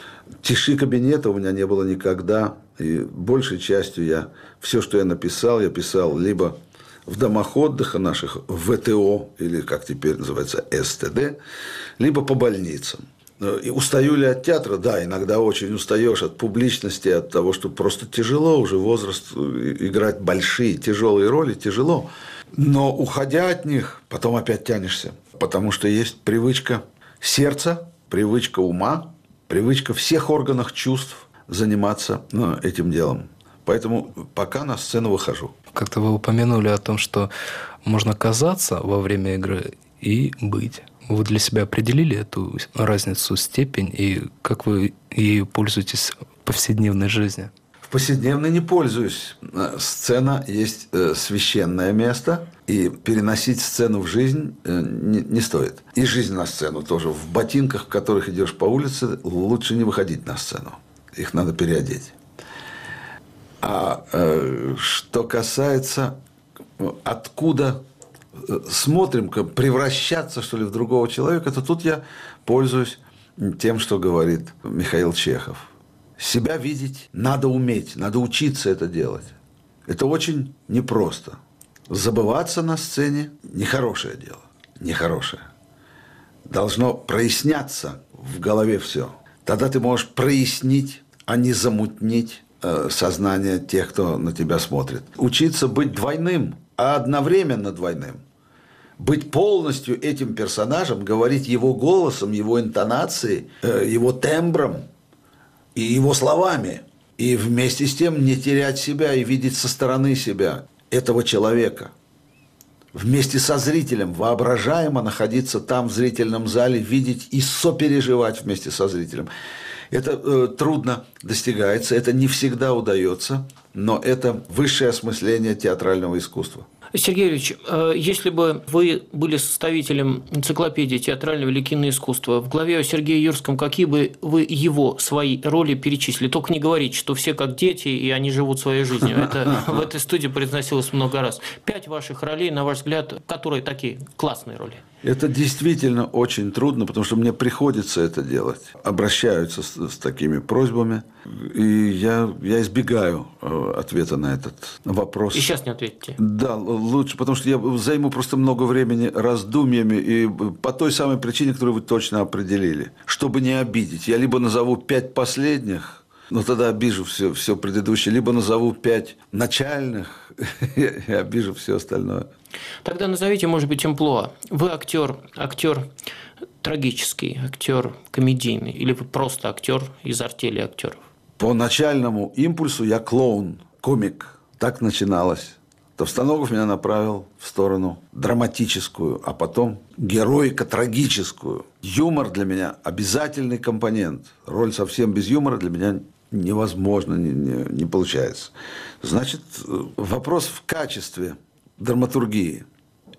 Тиши кабинета у меня не было никогда. И большей частью я все, что я написал, я писал либо в домах отдыха наших, в ВТО, или как теперь называется СТД, либо по больницам. И устаю ли от театра? Да, иногда очень устаешь от публичности, от того, что просто тяжело уже возраст играть большие, тяжелые роли, тяжело. Но уходя от них, потом опять тянешься, потому что есть привычка сердца, привычка ума, привычка всех органов чувств заниматься, ну, этим делом. Поэтому пока на сцену выхожу. Как-то вы упомянули о том, что можно казаться во время игры и быть. Вы для себя определили эту разницу, степень, и как вы ею пользуетесь в повседневной жизни? В повседневной не пользуюсь. Сцена есть священное место, и переносить сцену в жизнь не, не стоит. И жизнь на сцену тоже. В ботинках, в которых идешь по улице, лучше не выходить на сцену. Их надо переодеть. А э, что касается, откуда смотрим, как превращаться, что ли, в другого человека, то тут я пользуюсь тем, что говорит Михаил Чехов. Себя видеть надо уметь, надо учиться это делать. Это очень непросто. Забываться на сцене – нехорошее дело, нехорошее. Должно проясняться в голове все. Тогда ты можешь прояснить, а не замутнить сознание тех, кто на тебя смотрит. Учиться быть двойным, а одновременно двойным. Быть полностью этим персонажем, говорить его голосом, его интонацией, его тембром и его словами. И вместе с тем не терять себя и видеть со стороны себя этого человека. Вместе со зрителем, воображаемо находиться там в зрительном зале, видеть и сопереживать вместе со зрителем. Это э, трудно достигается, это не всегда удается, но это высшее осмысление театрального искусства. Сергей Юрьевич, если бы вы были составителем энциклопедии театрального или киноискусства, в главе о Сергее Юрском какие бы вы его, свои роли перечислили? Только не говорите, что все как дети, и они живут своей жизнью. Это в этой студии произносилось много раз. Пять ваших ролей, на ваш взгляд, которые такие классные роли? Это действительно очень трудно, потому что мне приходится это делать. Обращаются с, с такими просьбами, и я, я избегаю ответа на этот вопрос. И сейчас не ответите? Да, лучше, потому что я займу просто много времени раздумьями, и по той самой причине, которую вы точно определили. Чтобы не обидеть, я либо назову пять последних, но тогда обижу все, все предыдущее, либо назову пять начальных и обижу все остальное. Тогда назовите, может быть, амплуа. Вы актер, актер трагический, актер комедийный, или вы просто актер из артели актеров? По начальному импульсу я клоун, комик. Так начиналось. Товстоногов меня направил в сторону драматическую, а потом героико-трагическую. Юмор для меня обязательный компонент. Роль совсем без юмора для меня невозможно, не, не, не получается. Значит, вопрос в качестве драматургии.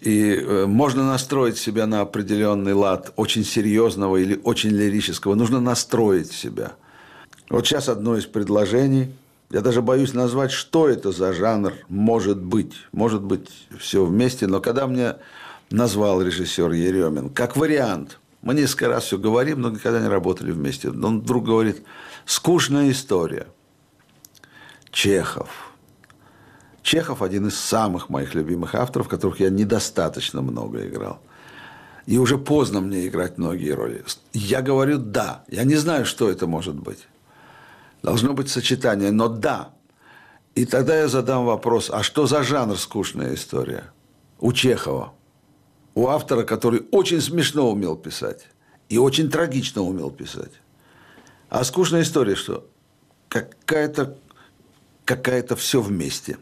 И можно настроить себя на определенный лад очень серьезного или очень лирического. Нужно настроить себя. Вот сейчас одно из предложений. Я даже боюсь назвать, что это за жанр может быть. Может быть, все вместе. Но когда мне назвал режиссер Еремин, как вариант, мы несколько раз все говорим, но никогда не работали вместе. Он вдруг говорит: скучная история. Чехов. Чехов – один из самых моих любимых авторов, которых я недостаточно много играл. И уже поздно мне играть многие роли. Я говорю «да». Я не знаю, что это может быть. Должно быть сочетание, но «да». И тогда я задам вопрос: а что за жанр скучная история? У Чехова. У автора, который очень смешно умел писать. И очень трагично умел писать. А скучная история что? Какая-то, какая-то все вместе.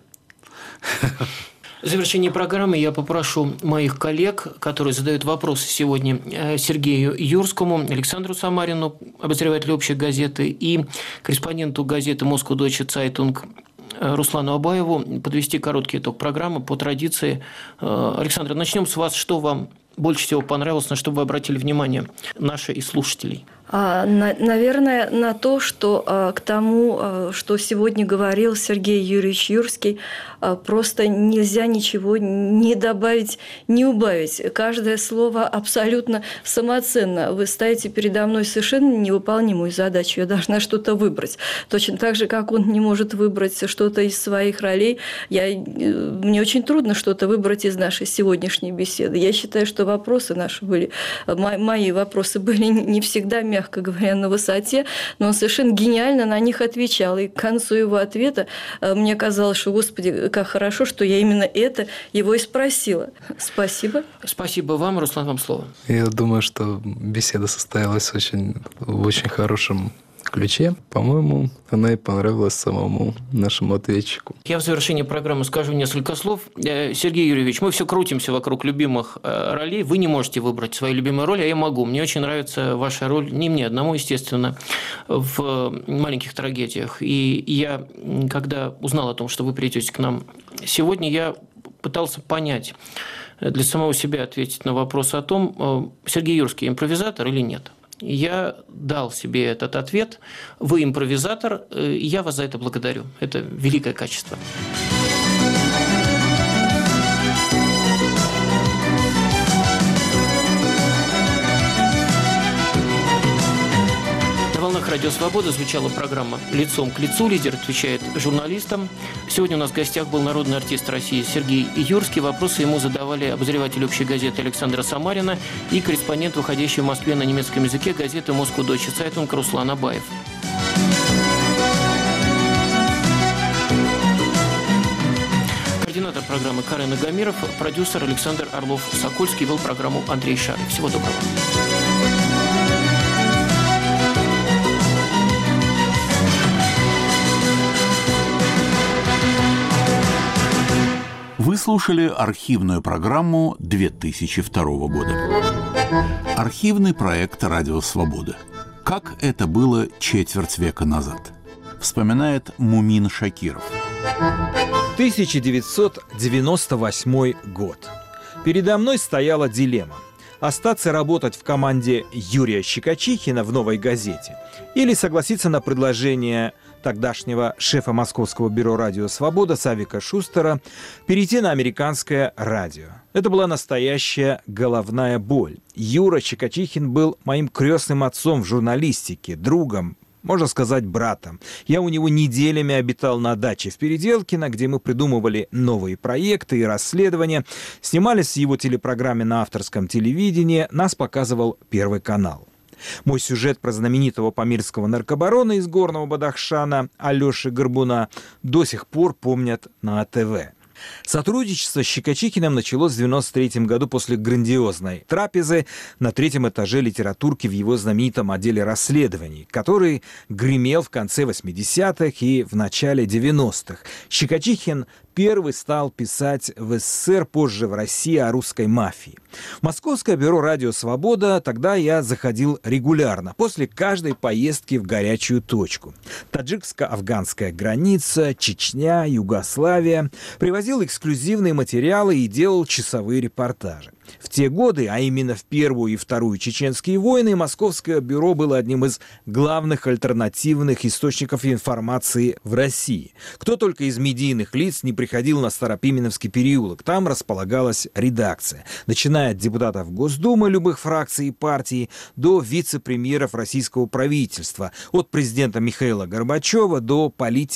В завершении программы я попрошу моих коллег, которые задают вопросы сегодня Сергею Юрскому, Александру Самарину, обозревателю «Общей газеты», и корреспонденту газеты «Москва Дойче Цайтунг» Руслану Абаеву подвести короткий итог программы по традиции. Александр, начнем с вас. Что вам больше всего понравилось, на что вы обратили внимание наши и слушателей? А, на, наверное, на то, что а, к тому, а, что сегодня говорил Сергей Юрьевич Юрский, а, просто нельзя ничего не добавить, не убавить. Каждое слово абсолютно самоценно. Вы ставите передо мной совершенно невыполнимую задачу. Я должна что-то выбрать. Точно так же, как он не может выбрать что-то из своих ролей. Я, мне очень трудно что-то выбрать из нашей сегодняшней беседы. Я считаю, что вопросы наши были, мои вопросы были не всегда, мягко говоря, на высоте, но он совершенно гениально на них отвечал. И к концу его ответа мне казалось, что, Господи, как хорошо, что я именно это его и спросила. Спасибо. Спасибо вам. Руслан, вам слово. Я думаю, что беседа состоялась очень, в очень хорошем ключе. По-моему, она и понравилась самому нашему ответчику. Я в завершении программы скажу несколько слов. Сергей Юрьевич, мы все крутимся вокруг любимых ролей. Вы не можете выбрать свою любимую роль, а я могу. Мне очень нравится ваша роль, не мне одному, естественно, в «Маленьких трагедиях». И я, когда узнал о том, что вы придете к нам сегодня, я пытался понять, для самого себя ответить на вопрос о том, Сергей Юрский импровизатор или нет. Я дал себе этот ответ. Вы импровизатор, и я вас за это благодарю. Это великое качество. На волнах Радио Свобода звучала программа «Лицом к лицу». Лидер отвечает журналистам. Сегодня у нас в гостях был народный артист России Сергей Юрский. Вопросы ему задавали обозреватель «Общей газеты» Александра Самарина и корреспондент, выходящий в Москве на немецком языке газеты «Москва Дойче Цайтунг» Руслан Абаев. Координатор программы Карен Агамиров, продюсер Александр Орлов-Сокольский, вел программу Андрей Шаров. Всего доброго. Вы слушали архивную программу две тысячи второго года. Архивный проект «Радио Свобода». Как это было четверть века назад. Вспоминает Мумин Шакиров. тысяча девятьсот девяносто восьмой год. Передо мной стояла дилемма: остаться работать в команде Юрия Щекочихина в «Новой газете» или согласиться на предложение тогдашнего шефа Московского бюро «Радио Свобода» Савика Шустера перейти на американское радио. Это была настоящая головная боль. Юра Щекочихин был моим крестным отцом в журналистике, другом, можно сказать, братом. Я у него неделями обитал на даче в Переделкино, где мы придумывали новые проекты и расследования, снимались в его телепрограмме на авторском телевидении, нас показывал Первый канал. Мой сюжет про знаменитого памирского наркобарона из Горного Бадахшана Алеши Горбуна до сих пор помнят на А Тэ Вэ. Сотрудничество с Щекочихиным началось в девяносто третьем году после грандиозной трапезы на третьем этаже литературки в его знаменитом отделе расследований, который гремел в конце восьмидесятых и в начале девяностых. Щекочихин первый стал писать в СССР, позже в России, о русской мафии. В Московское бюро «Радио Свобода» тогда я заходил регулярно, после каждой поездки в горячую точку. Таджикско-афганская граница, Чечня, Югославия. Привозил эксклюзивные материалы и делал часовые репортажи. В те годы, а именно в Первую и Вторую чеченские войны, Московское бюро было одним из главных альтернативных источников информации в России. Кто только из медийных лиц не приходил на Старопименовский переулок, там располагалась редакция. Начиная от депутатов Госдумы любых фракций и партий до вице-премьеров российского правительства, от президента Михаила Горбачева до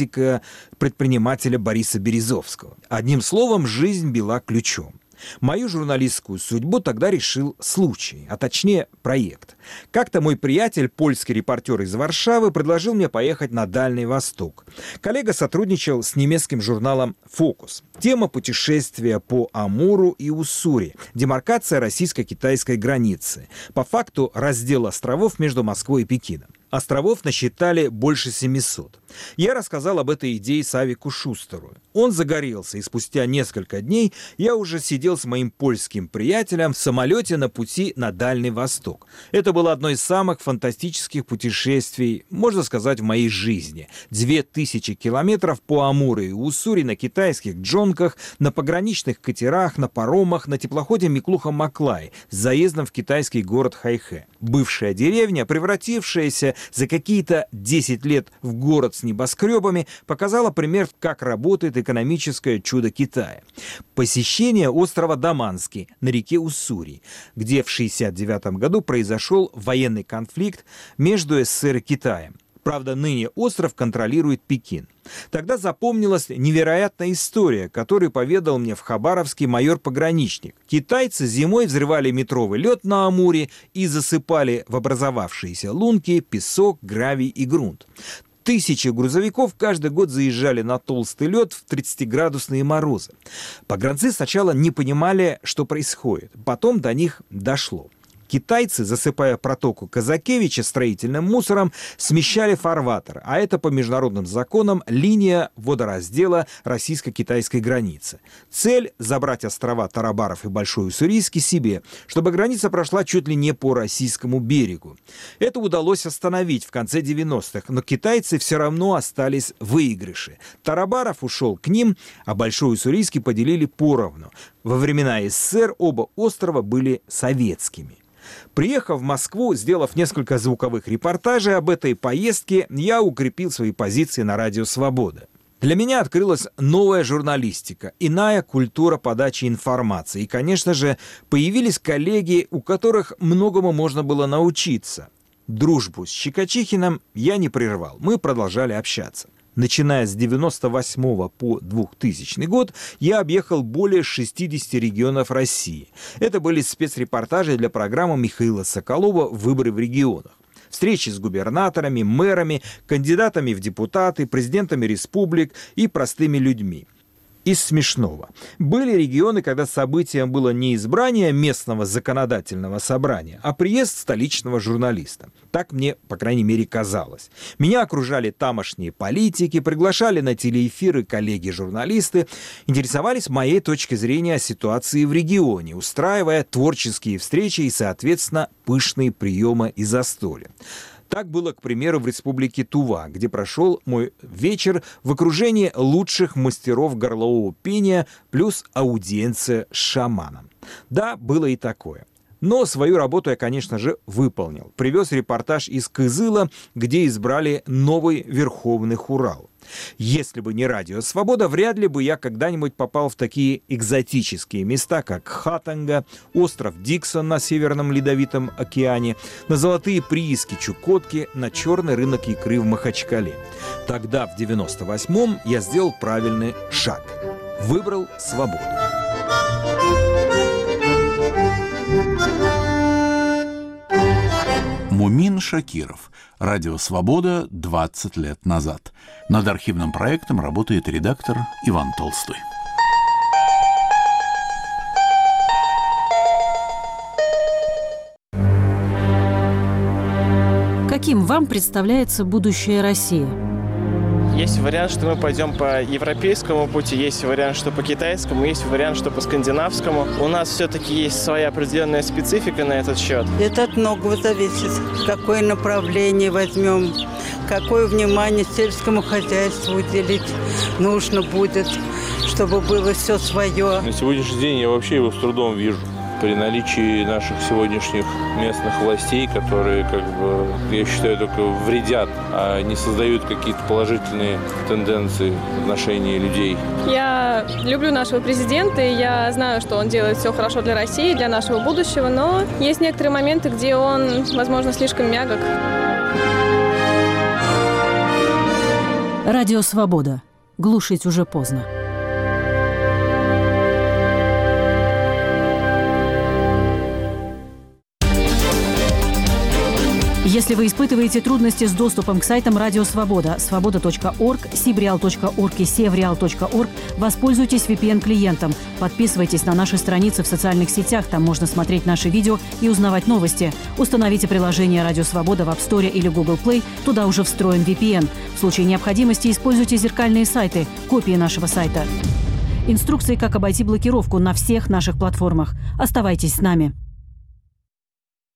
политика-предпринимателя Бориса Березовского. Одним словом, жизнь била ключом. Мою журналистскую судьбу тогда решил случай, а точнее проект. Как-то мой приятель, польский репортер из Варшавы, предложил мне поехать на Дальний Восток. Коллега сотрудничал с немецким журналом «Фокус». Тема путешествия по Амуру и Уссури, демаркация российско-китайской границы. По факту раздел островов между Москвой и Пекином. Островов насчитали больше семисот. Я рассказал об этой идее Савику Шустеру. Он загорелся, и спустя несколько дней я уже сидел с моим польским приятелем в самолете на пути на Дальний Восток. Это было одно из самых фантастических путешествий, можно сказать, в моей жизни. Две тысячи километров по Амуру и Уссури на китайских джонках, на пограничных катерах, на паромах, на теплоходе Миклуха-Маклай с заездом в китайский город Хайхэ. Бывшая деревня, превратившаяся за какие-то десять лет в город с небоскребами, показала пример, как работает экономическое чудо Китая. Посещение острова Даманский на реке Уссури, где в шестьдесят девятом году произошел военный конфликт между СССР и Китаем. Правда, ныне остров контролирует Пекин. Тогда запомнилась невероятная история, которую поведал мне в Хабаровске майор-пограничник. Китайцы зимой взрывали метровый лед на Амуре и засыпали в образовавшиеся лунки песок, гравий и грунт. Тысячи грузовиков каждый год заезжали на толстый лед в тридцатиградусные морозы. Погранцы сначала не понимали, что происходит. Потом до них дошло. Китайцы, засыпая протоку Казакевича строительным мусором, смещали фарватер, а это по международным законам линия водораздела российско-китайской границы. Цель – забрать острова Тарабаров и Большой Уссурийский себе, чтобы граница прошла чуть ли не по российскому берегу. Это удалось остановить в конце девяностых, но китайцы все равно остались в выигрыше. Тарабаров ушел к ним, а Большой Уссурийский поделили поровну. Во времена СССР оба острова были советскими. Приехав в Москву, сделав несколько звуковых репортажей об этой поездке, я укрепил свои позиции на Радио Свобода. Для меня открылась новая журналистика, иная культура подачи информации. И, конечно же, появились коллеги, у которых многому можно было научиться. Дружбу с Щекочихиным я не прервал, мы продолжали общаться. Начиная с девяносто восьмого по двухтысячный год я объехал более шестидесяти регионов России. Это были спецрепортажи для программы Михаила Соколова «Выборы в регионах». Встречи с губернаторами, мэрами, кандидатами в депутаты, президентами республик и простыми людьми. Из смешного. Были регионы, когда событием было не избрание местного законодательного собрания, а приезд столичного журналиста. Так мне, по крайней мере, казалось. Меня окружали тамошние политики, приглашали на телеэфиры коллеги-журналисты, интересовались моей точкой зрения о ситуации в регионе, устраивая творческие встречи и, соответственно, пышные приемы и застолья. Так было, к примеру, в республике Тува, где прошел мой вечер в окружении лучших мастеров горлового пения плюс аудиенция с шаманом. Да, было и такое. Но свою работу я, конечно же, выполнил. Привез репортаж из Кызыла, где избрали новый Верховный Хурал. Если бы не Радио Свобода, вряд ли бы я когда-нибудь попал в такие экзотические места, как Хатанга, остров Диксон на Северном Ледовитом океане, на золотые прииски Чукотки, на черный рынок икры в Махачкале. Тогда, в девяносто восьмом, я сделал правильный шаг. Выбрал свободу. Мумин Шакиров. Радио «Свобода» двадцать лет назад. Над архивным проектом работает редактор Иван Толстой. Каким вам представляется будущее России? Есть вариант, что мы пойдем по европейскому пути, есть вариант, что по китайскому, есть вариант, что по скандинавскому. У нас все-таки есть своя определенная специфика на этот счет. Это от многого зависит. Какое направление возьмем, какое внимание сельскому хозяйству уделить нужно будет, чтобы было все свое. На сегодняшний день я вообще его с трудом вижу. При наличии наших сегодняшних местных властей, которые, как бы, я считаю, только вредят, а не создают какие-то положительные тенденции в отношении людей. Я люблю нашего президента, и я знаю, что он делает все хорошо для России, для нашего будущего, но есть некоторые моменты, где он, возможно, слишком мягок. Радио «Свобода». Глушить уже поздно. Если вы испытываете трудности с доступом к сайтам Радио Свобода, свобода точка орг, сибреал точка орг и севреал точка орг, воспользуйтесь ви пи эн-клиентом. Подписывайтесь на наши страницы в социальных сетях, там можно смотреть наши видео и узнавать новости. Установите приложение Радио Свобода в App Store или Google Play, туда уже встроен ви пи эн. В случае необходимости используйте зеркальные сайты, копии нашего сайта. Инструкции, как обойти блокировку на всех наших платформах. Оставайтесь с нами.